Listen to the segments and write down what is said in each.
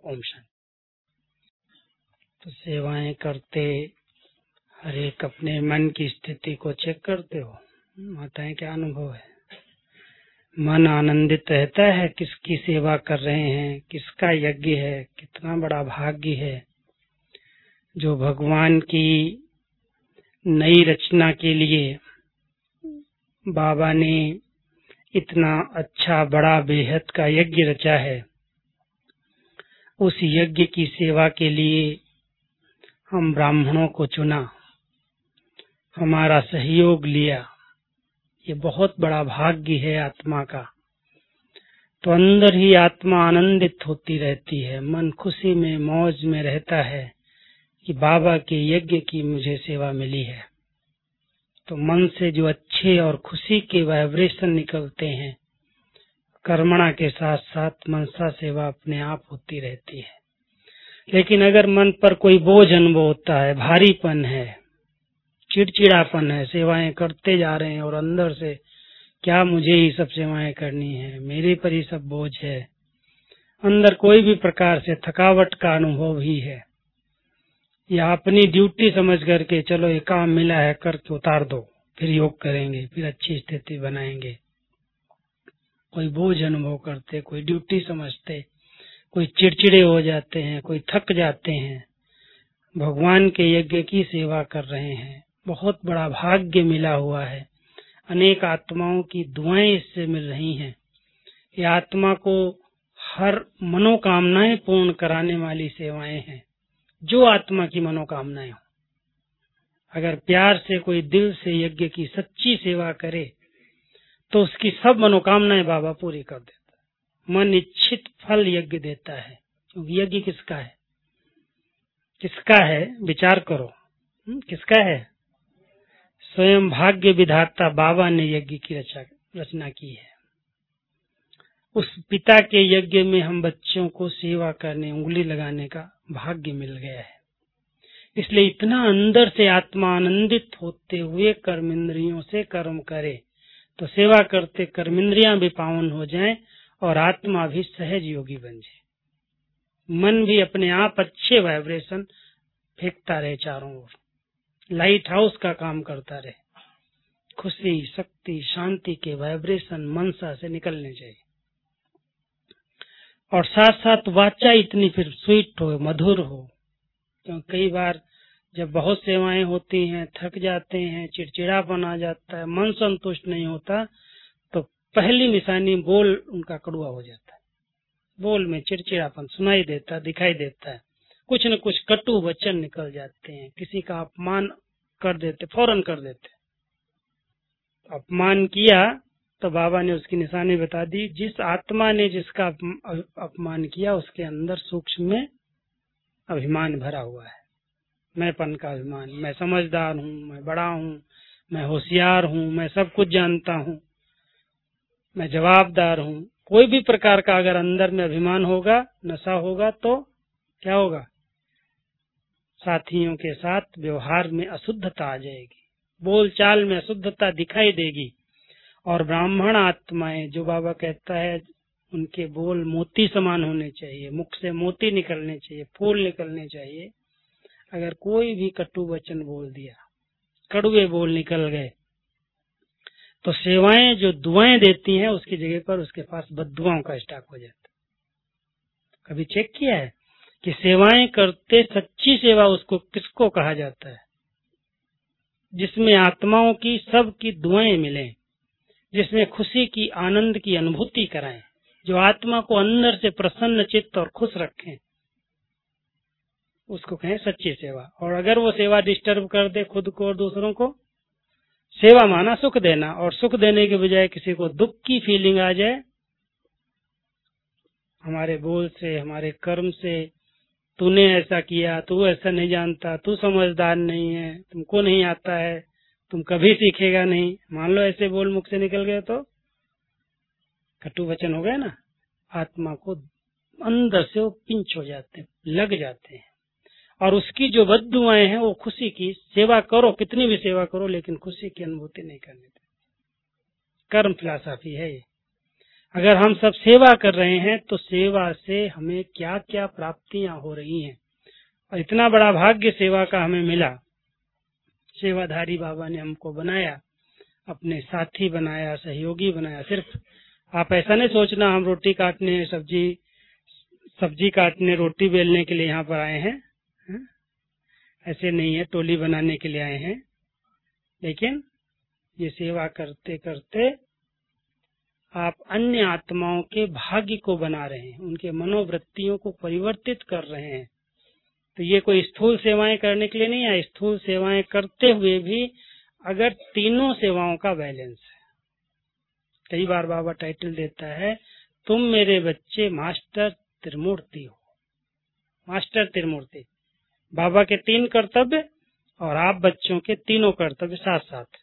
ओम शांति। तो सेवाएं करते हर एक अपने मन की स्थिति को चेक करते हो। माताएं, क्या अनुभव है? मन आनंदित रहता है किसकी सेवा कर रहे हैं, किसका यज्ञ है, कितना बड़ा भाग्य है जो भगवान की नई रचना के लिए बाबा ने इतना अच्छा बड़ा बेहद का यज्ञ रचा है। उस यज्ञ की सेवा के लिए हम ब्राह्मणों को चुना, हमारा सहयोग लिया। ये बहुत बड़ा भाग्य है आत्मा का। तो अंदर ही आत्मा आनंदित होती रहती है, मन खुशी में मौज में रहता है कि बाबा के यज्ञ की मुझे सेवा मिली है। तो मन से जो अच्छे और खुशी के वाइब्रेशन निकलते हैं, कर्मणा के साथ साथ मनसा सेवा अपने आप होती रहती है। लेकिन अगर मन पर कोई बोझ अनुभव होता है, भारीपन है, चिड़चिड़ापन है, सेवाएं करते जा रहे हैं और अंदर से क्या मुझे ही सब सेवाएं करनी है, मेरे पर ही सब बोझ है, अंदर कोई भी प्रकार से थकावट का अनुभव ही है, या अपनी ड्यूटी समझ करके चलो ये काम मिला है करके उतार दो, फिर योग करेंगे, फिर अच्छी स्थिति बनाएंगे। कोई बोझ अनुभव करते, कोई ड्यूटी समझते, कोई चिड़चिड़े हो जाते हैं, कोई थक जाते हैं। भगवान के यज्ञ की सेवा कर रहे हैं, बहुत बड़ा भाग्य मिला हुआ है। अनेक आत्माओं की दुआएं इससे मिल रही हैं। ये आत्मा को हर मनोकामनाएं पूर्ण कराने वाली सेवाएं हैं। जो आत्मा की मनोकामनाएं हो, अगर प्यार से कोई दिल से यज्ञ की सच्ची सेवा करे तो उसकी सब मनोकामनाएं बाबा पूरी कर देता है। मन इच्छित फल यज्ञ देता है। क्योंकि यज्ञ किसका है? किसका है? विचार करो, किसका है? स्वयं भाग्य विधाता बाबा ने यज्ञ की रचना की है। उस पिता के यज्ञ में हम बच्चों को सेवा करने, उंगली लगाने का भाग्य मिल गया है। इसलिए इतना अंदर से आत्मा आनंदित होते हुए कर्मेंद्रियों से कर्म करे, तो सेवा करते कर्मेंद्रियां भी पावन हो जाएं और आत्मा भी सहज योगी बन जाए। मन भी अपने आप अच्छे वाइब्रेशन फेंकता रहे चारों ओर, लाइट हाउस का काम करता रहे। खुशी, शक्ति, शांति के वाइब्रेशन मनसा से निकलने चाहिए। और साथ साथ वाचा इतनी फिर स्वीट हो, मधुर हो। क्योंकि कई बार जब बहुत सेवाएं होती हैं, थक जाते हैं, चिड़चिड़ापन आ जाता है, मन संतुष्ट नहीं होता, तो पहली निशानी बोल उनका कड़वा हो जाता है। बोल में चिड़चिड़ापन सुनाई देता, दिखाई देता है। कुछ न कुछ कटु वचन निकल जाते हैं, किसी का अपमान कर देते, फौरन कर देते। अपमान किया तो बाबा ने उसकी निशानी बता दी। जिस आत्मा ने जिसका अपमान किया उसके अंदर सूक्ष्म में अभिमान भरा हुआ है, मैंपन का अभिमान। मैं समझदार हूँ, मैं बड़ा हूँ, मैं होशियार हूँ, मैं सब कुछ जानता हूँ, मैं जवाबदार हूँ। कोई भी प्रकार का अगर अंदर में अभिमान होगा, नशा होगा, तो क्या होगा? साथियों के साथ व्यवहार में अशुद्धता आ जाएगी, बोलचाल में अशुद्धता दिखाई देगी। और ब्राह्मण आत्माएं, जो बाबा कहता है उनके बोल मोती समान होने चाहिए, मुख से मोती निकलने चाहिए, फूल निकलने चाहिए। अगर कोई भी कटु वचन बोल दिया, कड़वे बोल निकल गए, तो सेवाएं जो दुआएं देती हैं उसकी जगह पर उसके पास बद्दुआओं का स्टॉक हो जाता है। कभी चेक किया है कि सेवाएं करते सच्ची सेवा उसको किसको कहा जाता है? जिसमें आत्माओं की सब की दुआएं मिलें, जिसमें खुशी की, आनंद की अनुभूति कराएं, जो आत्मा को अंदर से प्रसन्न चित्त और खुश रखें, उसको कहें सच्ची सेवा। और अगर वो सेवा डिस्टर्ब कर दे खुद को और दूसरों को, सेवा माना सुख देना, और सुख देने के बजाय किसी को दुख की फीलिंग आ जाए हमारे बोल से, हमारे कर्म से, तूने ऐसा किया, तू ऐसा नहीं जानता, तू समझदार नहीं है, तुमको नहीं आता है, तुम कभी सीखेगा नहीं, मान लो ऐसे बोल मुख से निकल गए तो कटु वचन हो गए ना। आत्मा को अंदर से वो पिंच हो जाते हैं, लग जाते हैं। और उसकी जो बद्दुआएं हैं वो खुशी की, सेवा करो, कितनी भी सेवा करो, लेकिन खुशी की अनुभूति नहीं करने देते। कर्म फिलॉसफी है ये। अगर हम सब सेवा कर रहे हैं तो सेवा से हमें क्या क्या प्राप्तियां हो रही हैं, और इतना बड़ा भाग्य सेवा का हमें मिला। सेवाधारी बाबा ने हमको बनाया, अपने साथी बनाया, सहयोगी बनाया। सिर्फ आप ऐसा नहीं सोचना हम रोटी काटने, सब्जी काटने, रोटी बेलने के लिए यहाँ पर आए हैं, ऐसे नहीं है, टोली बनाने के लिए आए हैं। लेकिन ये सेवा करते करते आप अन्य आत्माओं के भाग्य को बना रहे हैं, उनके मनोवृत्तियों को परिवर्तित कर रहे हैं। तो ये कोई स्थूल सेवाएं करने के लिए नहीं है। स्थूल सेवाएं करते हुए भी अगर तीनों सेवाओं का बैलेंस है, कई बार बाबा टाइटल देता है, तुम मेरे बच्चे मास्टर त्रिमूर्ति हो। मास्टर त्रिमूर्ति, बाबा के 3 कर्तव्य और आप बच्चों के तीनों कर्तव्य साथ साथ।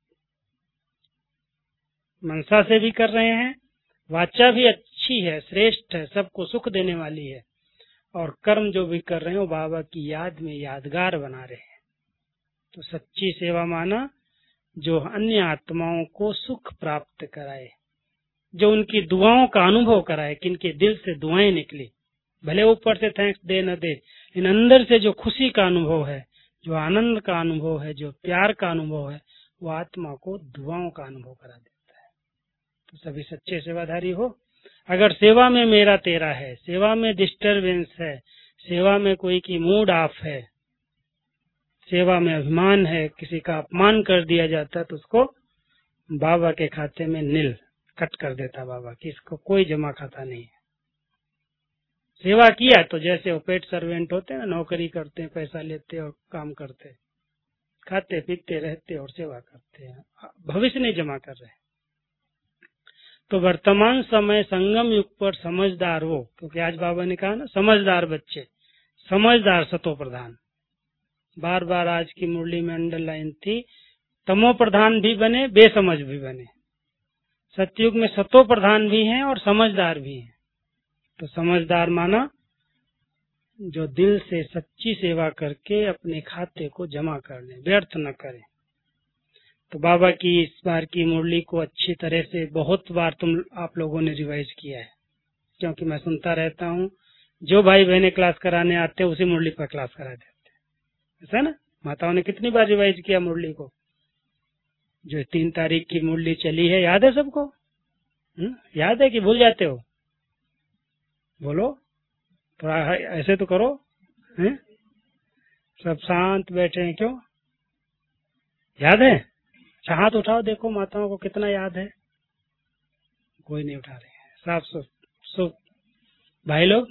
मनसा से भी कर रहे हैं, वाचा भी अच्छी है, श्रेष्ठ है, सबको सुख देने वाली है, और कर्म जो भी कर रहे हैं वो बाबा की याद में यादगार बना रहे हैं। तो सच्ची सेवा माना जो अन्य आत्माओं को सुख प्राप्त कराए, जो उनकी दुआओं का अनुभव कराए, कि इनके दिल से दुआएं निकली, भले ऊपर से थैंक्स दे न दे, इन अंदर से जो खुशी का अनुभव है, जो आनंद का अनुभव है, जो प्यार का अनुभव है, वो आत्मा को दुआओं का अनुभव करा देता है। तो सभी सच्चे सेवाधारी हो। अगर सेवा में मेरा तेरा है, सेवा में डिस्टरबेंस है, सेवा में कोई की मूड ऑफ है, सेवा में अभिमान है, किसी का अपमान कर दिया जाता है, तो उसको बाबा के खाते में नील कट कर देता बाबा कि इसको कोई जमा खाता नहीं है। सेवा किया तो जैसे वो पेट सर्वेंट होते हैं, नौकरी करते हैं, पैसा लेते और काम करते, खाते पीते रहते और सेवा करते हैं, भविष्य नहीं जमा कर रहे। तो वर्तमान समय संगम युग पर समझदार हो, क्योंकि आज बाबा ने कहा ना, समझदार बच्चे, समझदार सतो प्रधान। बार बार आज की मुरली में अंडरलाइन थी, तमो प्रधान भी बने, बेसमझ भी बने। सतयुग में सतो प्रधान भी हैं और समझदार भी हैं। तो समझदार माना जो दिल से सच्ची सेवा करके अपने खाते को जमा कर ले, व्यर्थ न करे। तो बाबा की इस बार की मुरली को अच्छी तरह से बहुत बार आप लोगों ने रिवाइज किया है, क्योंकि मैं सुनता रहता हूँ, जो भाई बहने क्लास कराने आते हैं उसी मुरली पर क्लास करा देते हैं, ऐसा ना। माताओं ने कितनी बार रिवाइज किया मुरली को। जो 3 तारीख की मुरली चली है, याद है सबको? याद है कि भूल जाते हो? बोलो, थोड़ा ऐसे तो करो। हैं? सब शांत बैठे हैं, क्यों? याद है? अच्छा हाथ उठाओ, देखो माताओं को कितना याद है। कोई नहीं उठा रहे हैं, साफ सुफ भाई लोग।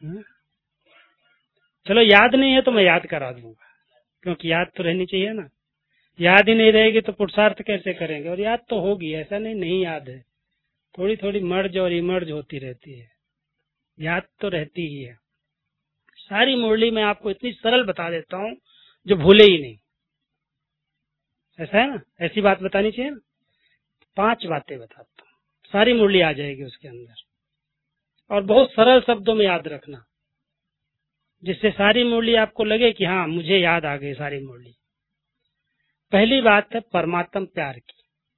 चलो याद नहीं है तो मैं याद करा दूंगा, क्योंकि याद तो रहनी चाहिए ना। याद ही नहीं रहेगी तो पुरुषार्थ कैसे करेंगे। और याद तो होगी, ऐसा नहीं याद है, थोड़ी थोड़ी मर्ज और इमर्ज होती रहती है, याद तो रहती ही है। सारी मुरली मैं आपको इतनी सरल बता देता हूँ जो भूले ही नहीं, ऐसा है ना। ऐसी बात बतानी चाहिए ना। 5 बातें बताता हूँ, सारी मुरली आ जाएगी उसके अंदर, और बहुत सरल शब्दों में याद रखना, जिससे सारी मुरली आपको लगे कि हाँ मुझे याद आ गई सारी मुरली। पहली बात है परमात्म प्यार की।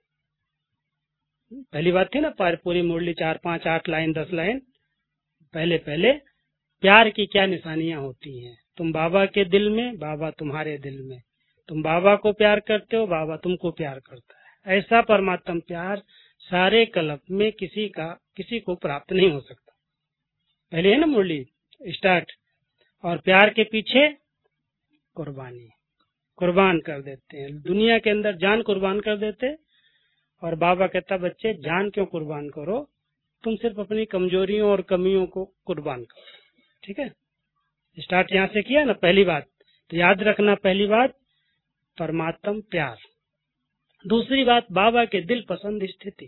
पहली बात थी ना, पूरी मुरली 4, 5, 8 लाइन, 10 लाइन पहले प्यार की क्या निशानियां होती हैं। तुम बाबा के दिल में, बाबा तुम्हारे दिल में, तुम बाबा को प्यार करते हो, बाबा तुमको प्यार करता है। ऐसा परमात्म प्यार सारे कल्प में किसी को प्राप्त नहीं हो सकता। पहले है ना मुरली स्टार्ट, और प्यार के पीछे कुर्बानी, कुर्बान कर देते हैं, दुनिया के अंदर जान कुर्बान कर देते। और बाबा कहता बच्चे जान क्यों कुर्बान करो, तुम सिर्फ अपनी कमजोरियों और कमियों को कुर्बान करो। ठीक है, स्टार्ट यहाँ से किया ना पहली बात। तो याद रखना, पहली बात परमात्म प्यार। दूसरी बात बाबा के दिल पसंद स्थिति।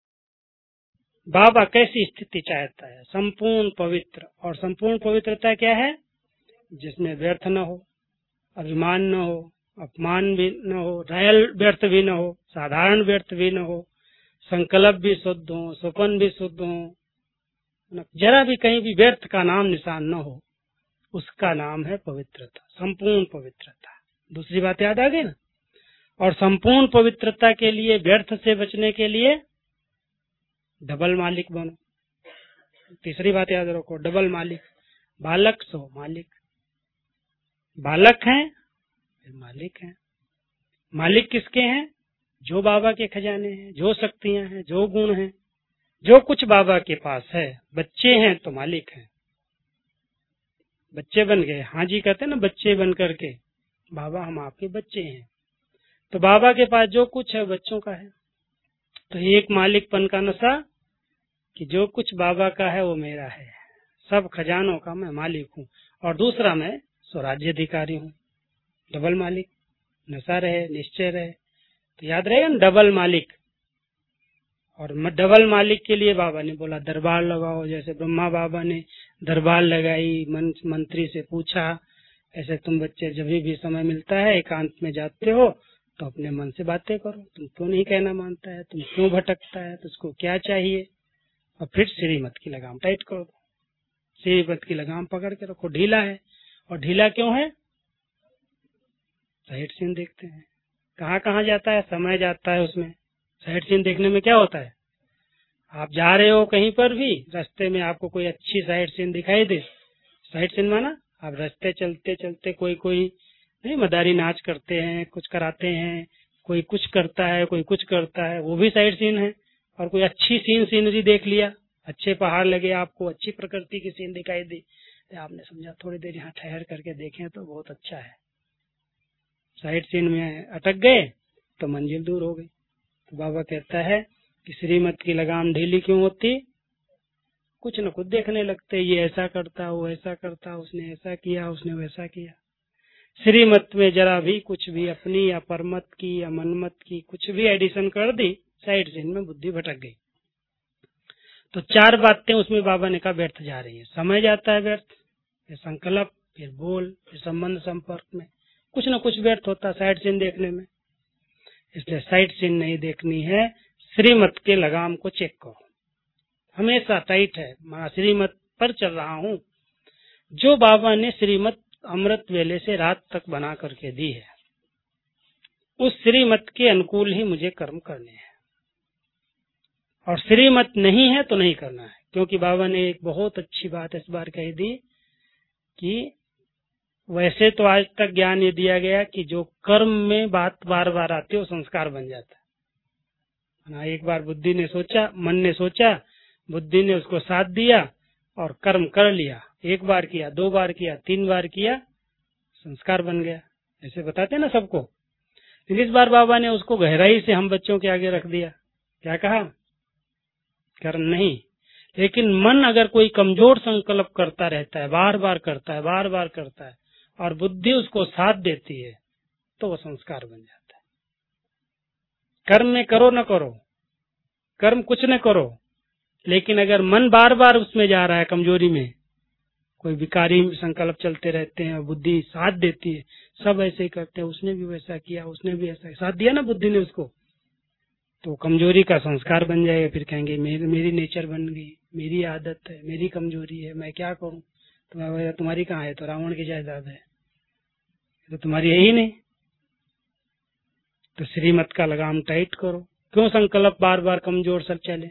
बाबा कैसी स्थिति चाहता है? संपूर्ण पवित्र। और संपूर्ण पवित्रता क्या है? जिसमें व्यर्थ न हो, अभिमान न हो, अपमान भी न हो, रायल व्यर्थ भी न हो, साधारण व्यर्थ भी न हो, संकल्प भी शुद्ध हो, स्वपन भी शुद्ध हो, जरा भी कहीं भी व्यर्थ का नाम निशान न हो, उसका नाम है पवित्रता, संपूर्ण पवित्रता। दूसरी बात याद आ गई ना। और संपूर्ण पवित्रता के लिए, व्यर्थ से बचने के लिए डबल मालिक बनो। तीसरी बात याद रखो, डबल मालिक। बालक सो मालिक, बालक हैं फिर मालिक हैं। मालिक किसके हैं? जो बाबा के खजाने हैं, जो शक्तियां हैं, जो गुण हैं, जो कुछ बाबा के पास है। बच्चे हैं तो मालिक हैं, बच्चे बन गए। हाँ जी कहते हैं ना, बच्चे बन करके, बाबा हम आपके बच्चे हैं। तो बाबा के पास जो कुछ है बच्चों का है। तो एक मालिकपन का नशा कि जो कुछ बाबा का है वो मेरा है, सब खजानों का मैं मालिक हूँ। और दूसरा मैं स्वराज्याधिकारी हूँ। डबल मालिक, नशा रहे, निश्चय रहे, तो याद रहेगा ना, डबल मालिक। और डबल मालिक के लिए बाबा ने बोला दरबार लगाओ। जैसे ब्रह्मा बाबा ने दरबार लगाई, मंत्री से पूछा, ऐसे तुम बच्चे जब भी समय मिलता है एकांत में जाते हो तो अपने मन से बातें करो। तुम क्यों नहीं कहना मानता है, तुम क्यों भटकता है, तुझको क्या चाहिए, और फिर श्रीमत की लगाम टाइट कर दो। श्रीमत की लगाम पकड़ के रखो। ढीला है, और ढीला क्यों है? साइड सीन देखते हैं, कहाँ कहाँ जाता है, समय जाता है उसमें। साइड सीन देखने में क्या होता है, आप जा रहे हो कहीं पर भी, रास्ते में आपको कोई अच्छी साइड सीन दिखाई दे। साइड सीन माना आप रास्ते चलते चलते कोई नहीं, मदारी नाच करते हैं, कुछ कराते हैं, कोई कुछ करता है, कोई कुछ करता है, वो भी साइड सीन है। और कोई अच्छी सीनरी देख लिया, अच्छे पहाड़ लगे आपको, अच्छी प्रकृति की सीन दिखाई दी, तो आपने समझा थोड़ी देर यहाँ ठहर करके देखें तो बहुत अच्छा है। साइड सीन में अटक गए तो मंजिल दूर हो गई। तो बाबा कहता है कि श्रीमत की लगाम ढीली क्यों होती? कुछ न कुछ देखने लगते, ये ऐसा करता, वो ऐसा करता, उसने ऐसा किया, उसने वैसा किया। श्रीमत में जरा भी कुछ भी अपनी या परमत की या मनमत की कुछ भी एडिशन कर दी, साइड सीन में बुद्धि भटक गई। तो चार बातें उसमें बाबा ने कहा व्यर्थ जा रही है। समय जाता है व्यर्थ, फिर संकल्प, फिर बोल, फिर संबंध संपर्क में कुछ न कुछ व्यर्थ होता है साइड सीन देखने में। इसलिए साइड सीन नहीं देखनी है, श्रीमत के लगाम को चेक करो। हमेशा टाइट है, मैं श्रीमत पर चल रहा हूँ। जो बाबा ने श्रीमत अमृत वेले से रात तक बना करके दी है, उस श्रीमत के अनुकूल ही मुझे कर्म करने हैं। और श्रीमत नहीं है तो नहीं करना है। क्योंकि बाबा ने एक बहुत अच्छी बात इस बार कही दी कि वैसे तो आज तक ज्ञान ये दिया गया कि जो कर्म में बात बार बार आती है वो संस्कार बन जाता है। एक बार बुद्धि ने सोचा, मन ने सोचा, बुद्धि ने उसको साथ दिया और कर्म कर लिया। एक बार किया, दो बार किया, तीन बार किया, संस्कार बन गया। ऐसे बताते ना सबको। लेकिन इस बार बाबा ने उसको गहराई से हम बच्चों के आगे रख दिया। क्या कहा? कर्म नहीं, लेकिन मन अगर कोई कमजोर संकल्प करता रहता है, बार बार करता है, बार बार करता है, और बुद्धि उसको साथ देती है, तो वो संस्कार बन जाता है। कर्म में करो न करो, कर्म कुछ न करो, लेकिन अगर मन बार बार उसमें जा रहा है, कमजोरी में, कोई विकारी संकल्प चलते रहते हैं और बुद्धि साथ देती है, सब ऐसे ही करते हैं, उसने भी वैसा किया, उसने भी ऐसा साथ दिया ना बुद्धि ने उसको, तो कमजोरी का संस्कार बन जाएगा। फिर कहेंगे मेरी नेचर बन गई, मेरी आदत है, मेरी कमजोरी है, मैं क्या करूं। तुम्हारी कहाँ है? तो रावण की जायदाद है, तो तुम्हारी है ही नहीं। तो श्रीमत का लगाम टाइट करो। क्यों संकल्प बार बार कमजोर सब चले?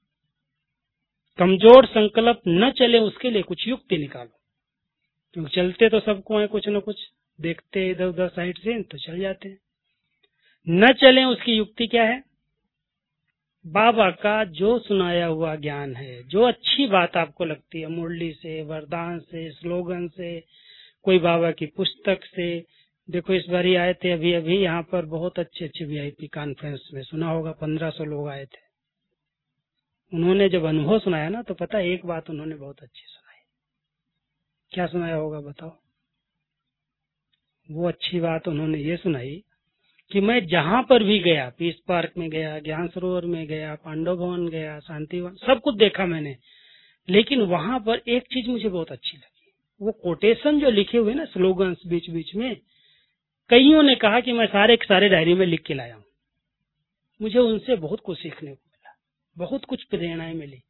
कमजोर संकल्प न चले उसके लिए कुछ युक्ति निकालो। क्योंकि चलते तो सबको है, कुछ न कुछ देखते इधर उधर साइड से तो चल जाते हैं। न चले उसकी युक्ति क्या है? बाबा का जो सुनाया हुआ ज्ञान है, जो अच्छी बात आपको लगती है, मुरली से, वरदान से, स्लोगन से, कोई बाबा की पुस्तक से। देखो इस बार ही आए थे अभी यहाँ पर, बहुत अच्छे VIP कॉन्फ्रेंस में, सुना होगा 1500 लोग आए थे। उन्होंने जब अनुभव सुनाया ना, तो पता एक बात उन्होंने बहुत अच्छी सुनाई। क्या सुनाया होगा बताओ? वो अच्छी बात उन्होंने ये सुनाई कि मैं जहां पर भी गया, पीस पार्क में गया, ज्ञान सरोवर में गया, पांडव भवन गया, शांतिवन, सब कुछ देखा मैंने, लेकिन वहां पर एक चीज मुझे बहुत अच्छी लगी। वो कोटेशन जो लिखे हुए ना, स्लोगन्स बीच बीच में, कईयों ने कहा कि मैं सारे के सारे डायरी में लिख के लाया हूँ। मुझे उनसे बहुत कुछ सीखने को मिला, बहुत कुछ प्रेरणाएं मिली।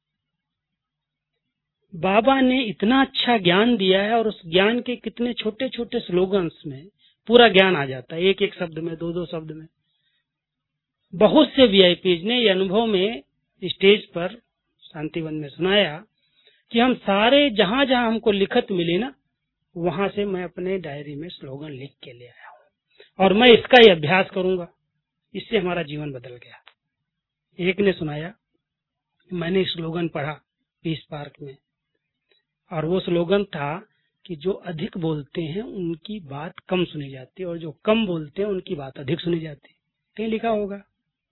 बाबा ने इतना अच्छा ज्ञान दिया है, और उस ज्ञान के कितने छोटे छोटे स्लोगन्स में पूरा ज्ञान आ जाता है, एक एक शब्द में, दो दो शब्द में। बहुत से VIPs ने ये अनुभव में स्टेज पर शांतिवन में सुनाया कि हम सारे जहां जहां हमको लिखत मिली ना, वहां से मैं अपने डायरी में स्लोगन लिख के ले आया हूं और मैं इसका ही अभ्यास करूंगा। इससे हमारा जीवन बदल गया। एक ने सुनाया, मैंने स्लोगन पढ़ा पीस पार्क में, और वो स्लोगन था कि जो अधिक बोलते हैं उनकी बात कम सुनी जाती है और जो कम बोलते हैं उनकी बात अधिक सुनी जाती है। कहीं लिखा होगा।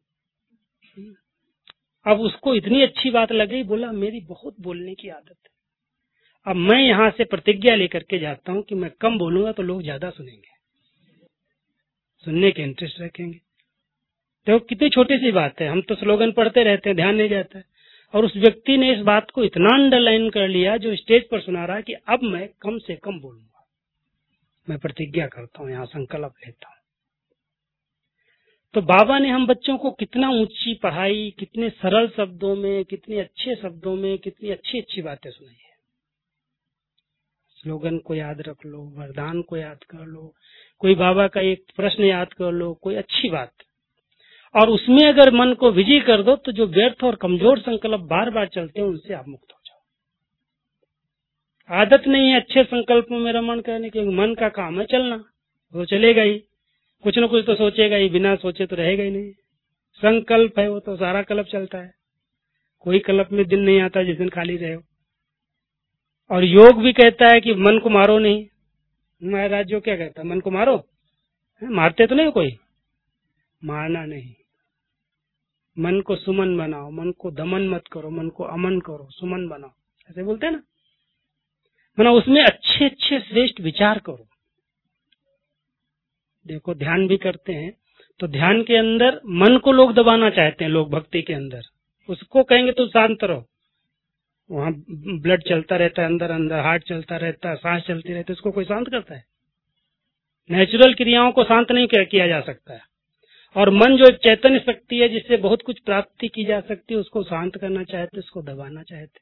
अब उसको इतनी अच्छी बात लगी, बोला मेरी बहुत बोलने की आदत है, अब मैं यहाँ से प्रतिज्ञा लेकर के जाता हूँ कि मैं कम बोलूंगा तो लोग ज्यादा सुनेंगे, सुनने के इंटरेस्ट रखेंगे। तो कितनी छोटी सी बात है, हम तो स्लोगन पढ़ते रहते हैं, ध्यान नहीं जाता है। और उस व्यक्ति ने इस बात को इतना अंडरलाइन कर लिया जो स्टेज पर सुना रहा है कि अब मैं कम से कम बोलूंगा, मैं प्रतिज्ञा करता हूँ, यहाँ संकल्प लेता हूँ। तो बाबा ने हम बच्चों को कितना ऊंची पढ़ाई, कितने सरल शब्दों में, कितने अच्छे शब्दों में, कितनी अच्छी अच्छी बातें सुनाई है। स्लोगन को याद रख लो, वरदान को याद कर लो, कोई बाबा का एक प्रश्न याद कर लो, कोई अच्छी बात, और उसमें अगर मन को विजय कर दो तो जो व्यर्थ और कमजोर संकल्प बार बार चलते हैं उनसे आप मुक्त हो जाओ। आदत नहीं है अच्छे संकल्पों में रमण करने की, मन का काम है चलना, वो चलेगा ही, कुछ न कुछ तो सोचेगा ही, बिना सोचे तो रहेगा ही नहीं। संकल्प है वो तो सारा कल्प चलता है, कोई कल्प में दिन नहीं आता जिस दिन खाली रहे हो। और योग भी कहता है कि मन को मारो नहीं। महाराज जो क्या कहता है, मन को मारो, मारते तो नहीं कोई, मारना नहीं, मन को सुमन बनाओ, मन को दमन मत करो, मन को अमन करो, सुमन बनाओ, ऐसे बोलते हैं ना। मतलब उसमें अच्छे अच्छे श्रेष्ठ विचार करो। देखो ध्यान भी करते हैं तो ध्यान के अंदर मन को लोग दबाना चाहते हैं, लोग भक्ति के अंदर उसको कहेंगे तो शांत रहो, वहां ब्लड चलता रहता है अंदर अंदर, हार्ट चलता रहता है, सांस चलती रहती है, उसको कोई शांत करता है? नेचुरल क्रियाओं को शांत नहीं किया जा सकता है। और मन जो एक चैतन्य शक्ति है जिससे बहुत कुछ प्राप्ति की जा सकती है, उसको शांत करना चाहते, उसको दबाना चाहते।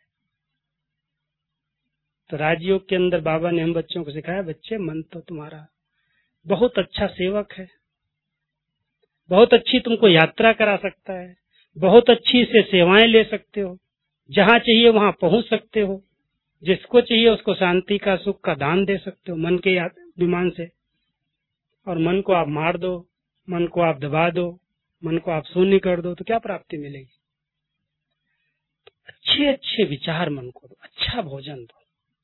तो राजयोग के अंदर बाबा ने हम बच्चों को सिखाया, बच्चे मन तो तुम्हारा बहुत अच्छा सेवक है, बहुत अच्छी तुमको यात्रा करा सकता है, बहुत अच्छी से सेवाएं ले सकते हो, जहां चाहिए वहां पहुंच सकते हो, जिसको चाहिए उसको शांति का सुख का दान दे सकते हो मन के विमान से। और मन को आप मार दो, मन को आप दबा दो, मन को आप शून्य कर दो तो क्या प्राप्ति मिलेगी? अच्छे अच्छे विचार मन को दो, अच्छा भोजन दो,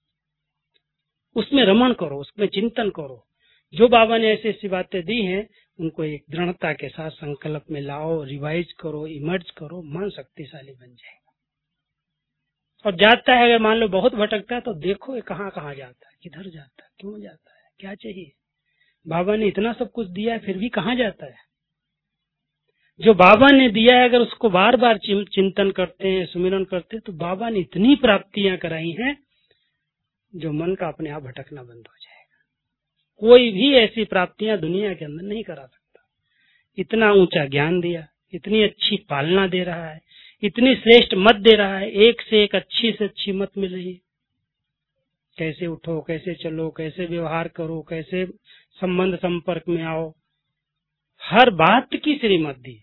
उसमें रमण करो, उसमें चिंतन करो। जो बाबा ने ऐसी ऐसी बातें दी हैं उनको एक दृढ़ता के साथ संकल्प में लाओ, रिवाइज करो, इमर्ज करो, मन शक्तिशाली बन जाएगा। और जाता है, अगर मान लो बहुत भटकता है तो देखो ये कहाँ कहाँ जाता है, किधर जाता है, क्यों जाता है, क्या चाहिए। बाबा ने इतना सब कुछ दिया है फिर भी कहाँ जाता है। जो बाबा ने दिया है अगर उसको बार बार चिंतन करते हैं, सुमिरन करते हैं, तो बाबा ने इतनी प्राप्तियां कराई हैं जो मन का अपने आप भटकना बंद हो जाएगा। कोई भी ऐसी प्राप्तियां दुनिया के अंदर नहीं करा सकता। इतना ऊंचा ज्ञान दिया, इतनी अच्छी पालना दे रहा है, इतनी श्रेष्ठ मत दे रहा है, एक से एक अच्छी से अच्छी मत मिल रही है। कैसे उठो, कैसे चलो, कैसे व्यवहार करो, कैसे संबंध संपर्क में आओ, हर बात की श्रीमत दी।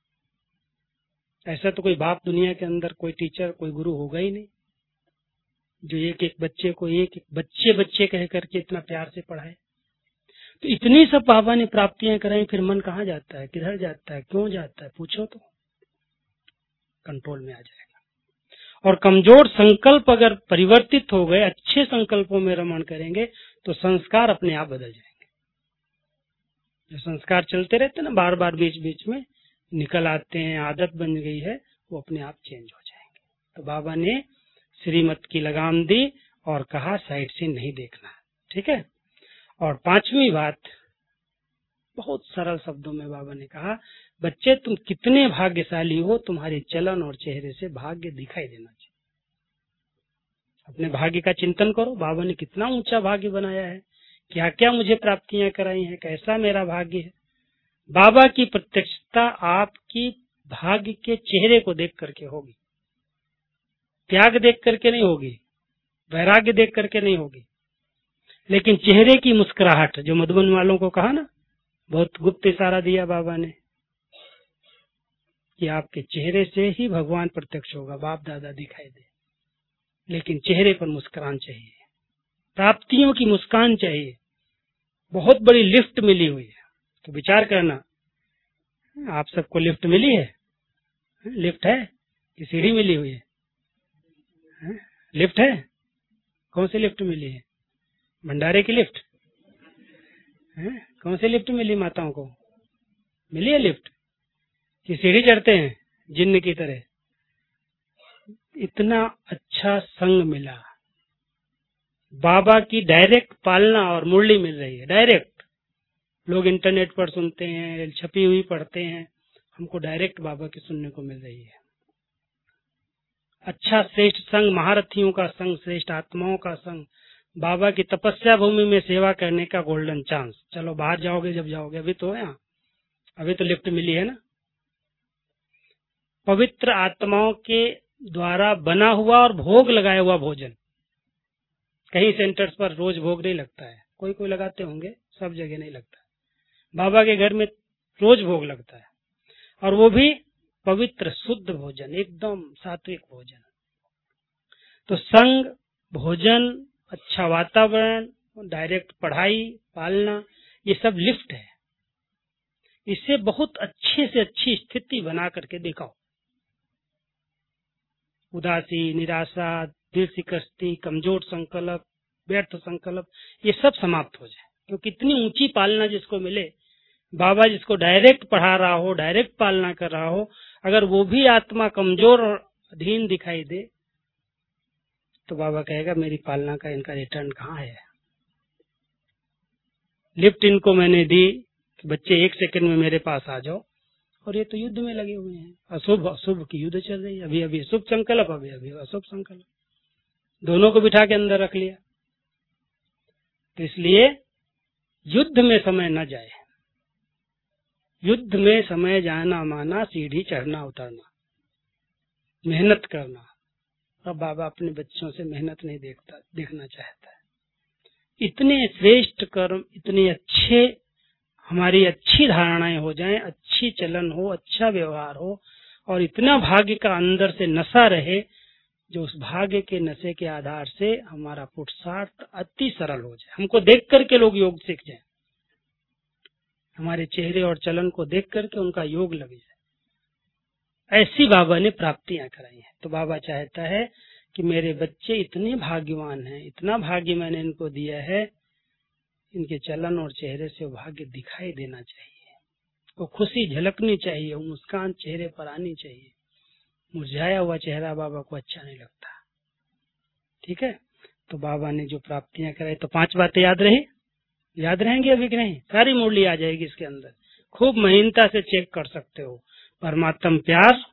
ऐसा तो कोई बाप दुनिया के अंदर, कोई टीचर, कोई गुरु होगा ही नहीं जो एक एक बच्चे को एक एक बच्चे बच्चे कह करके इतना प्यार से पढ़ाए। तो इतनी सब बाबा ने प्राप्तियां कराई, फिर मन कहाँ जाता है, किधर जाता है, क्यों जाता है, पूछो तो कंट्रोल में आ जाएगा। और कमजोर संकल्प अगर परिवर्तित हो गए, अच्छे संकल्पों में रमण करेंगे तो संस्कार अपने आप बदल जाएंगे। जो संस्कार चलते रहते हैं ना, बार बार बीच बीच में निकल आते हैं, आदत बन गई है, वो अपने आप चेंज हो जाएंगे। तो बाबा ने श्रीमत की लगाम दी और कहा साइड से नहीं देखना, ठीक है। और पांचवी बात, बहुत सरल शब्दों में बाबा ने कहा, बच्चे तुम कितने भाग्यशाली हो, तुम्हारे चलन और चेहरे से भाग्य दिखाई देना चाहिए। अपने भाग्य का चिंतन करो, बाबा ने कितना ऊंचा भाग्य बनाया है, क्या क्या मुझे प्राप्तियां कराई हैं, कैसा मेरा भाग्य है। बाबा की प्रत्यक्षता आपकी भाग्य के चेहरे को देख करके होगी, त्याग देख करके नहीं होगी, वैराग्य देख करके नहीं होगी, लेकिन चेहरे की मुस्कुराहट, जो मधुबन वालों को कहा ना, बहुत गुप्त इशारा दिया बाबा ने कि आपके चेहरे से ही भगवान प्रत्यक्ष होगा, बाप दादा दिखाई दे, लेकिन चेहरे पर मुस्कान चाहिए, प्राप्तियों की मुस्कान चाहिए। बहुत बड़ी लिफ्ट मिली हुई है, तो विचार करना, आप सबको लिफ्ट मिली है? लिफ्ट है कि सीढ़ी मिली हुई है? लिफ्ट है? कौन सी लिफ्ट मिली है? भंडारे की लिफ्ट है? कौन सी लिफ्ट मिली माताओं को? मिली है लिफ्ट कि सीढ़ी चढ़ते हैं जिन्न की तरह? इतना अच्छा संग मिला, बाबा की डायरेक्ट पालना और मुरली मिल रही है डायरेक्ट। लोग इंटरनेट पर सुनते हैं, छपी हुई पढ़ते हैं, हमको डायरेक्ट बाबा की सुनने को मिल रही है। अच्छा श्रेष्ठ संग, महारथियों का संग, श्रेष्ठ आत्माओं का संग, बाबा की तपस्या भूमि में सेवा करने का गोल्डन चांस। चलो बाहर जाओगे, जब जाओगे, अभी तो है, अभी तो लिफ्ट मिली है ना। पवित्र आत्माओं के द्वारा बना हुआ और भोग लगाया हुआ भोजन। कहीं सेंटर्स पर रोज भोग नहीं लगता है, कोई कोई लगाते होंगे, सब जगह नहीं लगता। बाबा के घर में रोज भोग लगता है, और वो भी पवित्र शुद्ध भोजन, एकदम सात्विक भोजन। तो संग, भोजन, अच्छा वातावरण, डायरेक्ट पढ़ाई, पालना, ये सब लिफ्ट है। इसे बहुत अच्छे से अच्छी स्थिति बना करके दिखाओ। उदासी, निराशा, दिल शिकस्ती, कमजोर संकल्प, व्यर्थ संकल्प, ये सब समाप्त हो जाए। क्योंकि इतनी ऊंची पालना जिसको मिले, बाबा जिसको डायरेक्ट पढ़ा रहा हो, डायरेक्ट पालना कर रहा हो, अगर वो भी आत्मा कमजोर और अधीन दिखाई दे, तो बाबा कहेगा मेरी पालना का इनका रिटर्न कहाँ है। लिफ्ट इनको मैंने दी कि बच्चे 1 सेकंड में मेरे पास आ जाओ, और ये तो युद्ध में लगे हुए हैं। अशुभ अशुभ की युद्ध चल रही है, अभी अभी शुभ संकल्प, अभी अभी अशुभ संकल्प, दोनों को बिठा के अंदर रख लिया। तो इसलिए युद्ध में समय न जाए। युद्ध में समय जाना माना सीढ़ी चढ़ना उतरना, मेहनत करना। अब बाबा अपने बच्चों से मेहनत नहीं देखना चाहता है। इतने श्रेष्ठ कर्म, इतने अच्छे, हमारी अच्छी धारणाएं हो जाएं, अच्छी चलन हो, अच्छा व्यवहार हो, और इतना भाग्य का अंदर से नशा रहे, जो उस भाग्य के नशे के आधार से हमारा पुरुषार्थ अति सरल हो जाए। हमको देख करके लोग योग सीख जाए, हमारे चेहरे और चलन को देख करके उनका योग लग जाए। ऐसी बाबा ने प्राप्तियां कराई हैं। तो बाबा चाहता है कि मेरे बच्चे इतने भाग्यवान हैं, इतना भाग्य मैंने इनको दिया है, इनके चलन और चेहरे से वो भाग्य दिखाई देना चाहिए, वो खुशी झलकनी चाहिए, वो मुस्कान चेहरे पर आनी चाहिए। मुरझाया हुआ चेहरा बाबा को अच्छा नहीं लगता। ठीक है, तो बाबा ने जो प्राप्तियां कराई, तो 5 बातें याद रही, याद रहेंगी अभी कि नहीं? सारी मुरली आ जाएगी इसके अंदर, खूब महीनता से चेक कर सकते हो। परमात्म प्यार,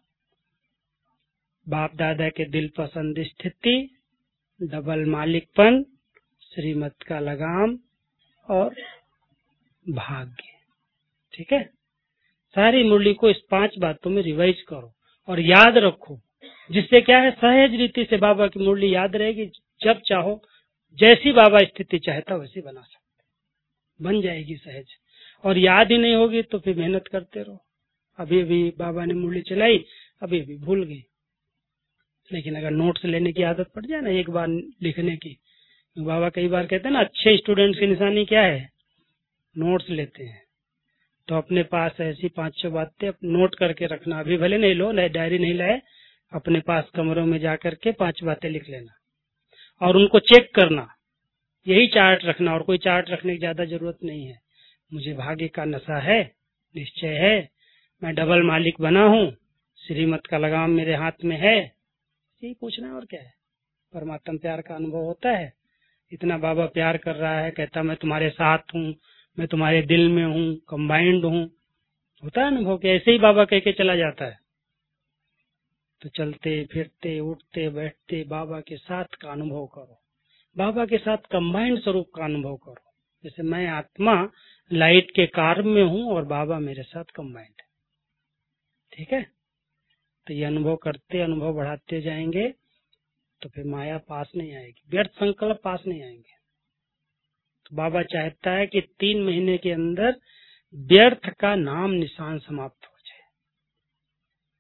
बाप दादा के दिल पसंद स्थिति, डबल मालिकपन, श्रीमत का लगाम और भाग्य। ठीक है, सारी मुरली को इस 5 बातों में रिवाइज करो और याद रखो, जिससे क्या है, सहज रीति से बाबा की मुरली याद रहेगी। जब चाहो, जैसी बाबा स्थिति चाहता वैसी बना सकते, बन जाएगी सहज। और याद ही नहीं होगी तो फिर मेहनत करते रहो। अभी अभी बाबा ने मुरली चलाई, अभी अभी भूल गई। लेकिन अगर नोट्स लेने की आदत पड़ जाए ना, एक बार लिखने की, बाबा कई बार कहते हैं ना, अच्छे स्टूडेंट्स की निशानी क्या है? नोट्स लेते हैं। तो अपने पास ऐसी 5-6 बातें नोट करके रखना। अभी भले नहीं लो, डायरी नहीं लाए, अपने पास कमरों में जा करके 5 बातें लिख लेना और उनको चेक करना। यही चार्ट रखना, और कोई चार्ट रखने की ज्यादा जरूरत नहीं है। मुझे भाग्य का नशा है, निश्चय है, मैं डबल मालिक बना हूँ, श्रीमत का लगाम मेरे हाथ में है, यही पूछना है। और क्या है? परमात्मा प्यार का अनुभव होता है। इतना बाबा प्यार कर रहा है, कहता मैं तुम्हारे साथ हूँ, मैं तुम्हारे दिल में हूँ, कंबाइंड हूँ, होता है अनुभव कि ऐसे ही बाबा कह के चला जाता है। तो चलते फिरते उठते बैठते बाबा के साथ का अनुभव करो, बाबा के साथ कंबाइंड स्वरूप का अनुभव करो। जैसे मैं आत्मा लाइट के कार्य में हूँ और बाबा मेरे साथ कंबाइंड है। ठीक है, तो ये अनुभव करते, अनुभव बढ़ाते जाएंगे, तो फिर माया पास नहीं आएगी, व्यर्थ संकल्प पास नहीं आएंगे। तो बाबा चाहता है कि 3 महीने के अंदर व्यर्थ का नाम निशान समाप्त हो जाए।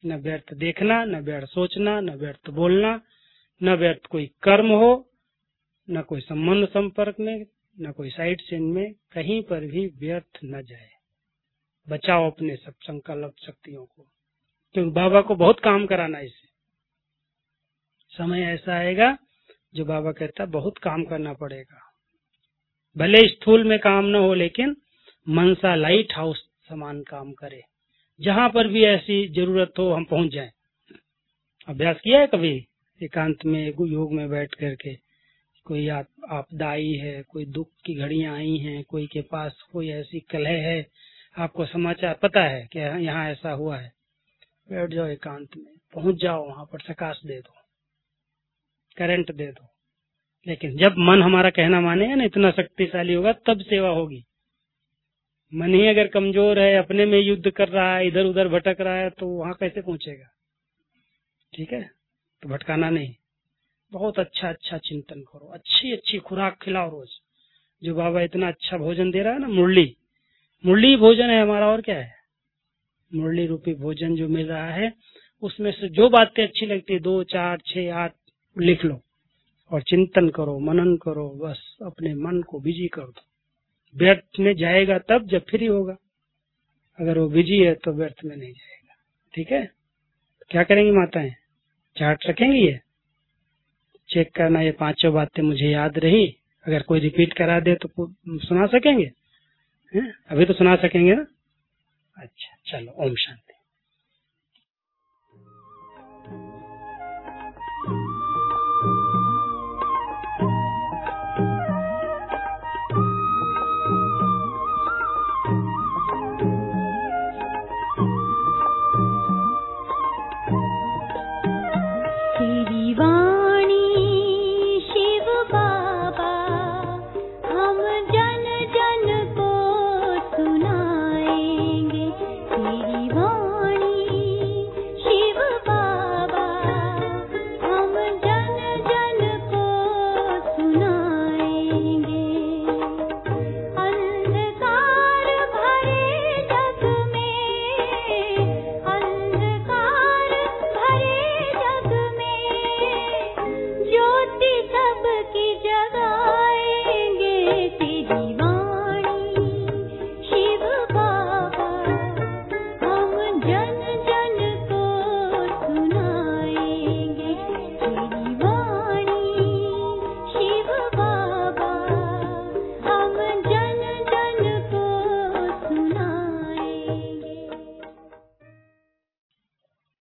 न व्यर्थ देखना, न व्यर्थ सोचना, न व्यर्थ बोलना, न व्यर्थ कोई कर्म हो, न कोई संबंध संपर्क में, न कोई साइड सीन में, कहीं पर भी व्यर्थ न जाए। बचाओ अपने सब संकल्प शक्तियों को, क्योंकि बाबा को बहुत काम कराना है। इससे समय ऐसा आएगा जो बाबा कहता है बहुत काम करना पड़ेगा। भले स्थूल में काम न हो, लेकिन मनसा लाइट हाउस समान काम करे। जहां पर भी ऐसी जरूरत हो हम पहुंच जाएं। अभ्यास किया है कभी एकांत में योग में बैठ करके? कोई आपदा आई है, कोई दुख की घड़ियां आई हैं, कोई के पास कोई ऐसी कलह है, आपको समाचार पता है कि यहाँ ऐसा हुआ है, बैठ जाओ एकांत में, पहुंच जाओ, वहां पर प्रकाश दे दो, करंट दे दो। लेकिन जब मन हमारा कहना मानेगा ना, इतना शक्तिशाली होगा, तब सेवा होगी। मन ही अगर कमजोर है, अपने में युद्ध कर रहा है, इधर उधर भटक रहा है, तो वहां कैसे पहुंचेगा? ठीक है, तो भटकाना नहीं। बहुत अच्छा अच्छा चिंतन करो, अच्छी अच्छी खुराक खिलाओ रोज। जो बाबा इतना अच्छा भोजन दे रहा है ना, मुरली भोजन है हमारा, और क्या है? मुरली रूपी भोजन जो मिल रहा है, उसमें से जो बातें अच्छी लगती है 2, 4, 6, 8 लिख लो और चिंतन करो, मनन करो, बस अपने मन को बिजी कर दो। व्यर्थ में जाएगा तब जब फ्री होगा। अगर वो बिजी है तो व्यर्थ में नहीं जाएगा। ठीक है, क्या करेंगी माताएं? चार्ट रखेंगी, ये चेक करना, ये 5 बातें मुझे याद रही। अगर कोई रिपीट करा दे तो सुना सकेंगे? हैं? अभी तो सुना सकेंगे ना? अच्छा, चलो, ओम शांति।